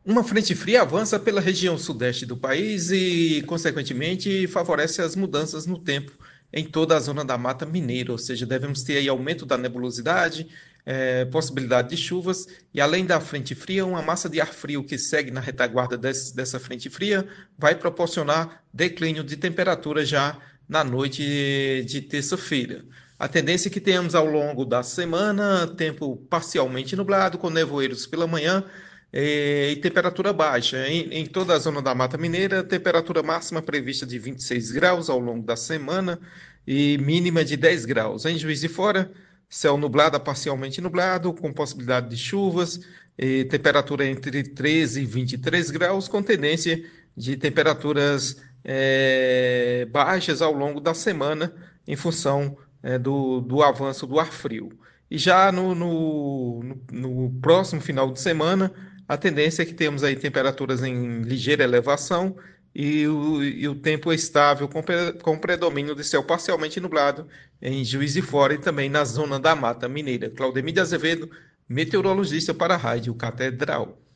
Uma frente fria avança pela região sudeste do país e, consequentemente, favorece as mudanças no tempo em toda a zona da Mata Mineira, ou seja, devemos ter aí aumento da nebulosidade, possibilidade de chuvas, e além da frente fria, uma massa de ar frio que segue na retaguarda dessa frente fria vai proporcionar declínio de temperatura já na noite de terça-feira. A tendência é que tenhamos ao longo da semana tempo parcialmente nublado, com nevoeiros pela manhã e temperatura baixa. Em toda a zona da Mata Mineira, temperatura máxima prevista de 26 graus ao longo da semana e mínima de 10 graus. Em Juiz de Fora, céu nublado a parcialmente nublado, com possibilidade de chuvas, e temperatura entre 13 e 23 graus, com tendência de temperaturas baixas ao longo da semana, em função do avanço do ar frio. E já no próximo final de semana, a tendência é que temos aí temperaturas em ligeira elevação e o tempo estável com predomínio de céu parcialmente nublado em Juiz de Fora e também na zona da Mata Mineira. Claudemir de Azevedo, meteorologista para a Rádio Catedral.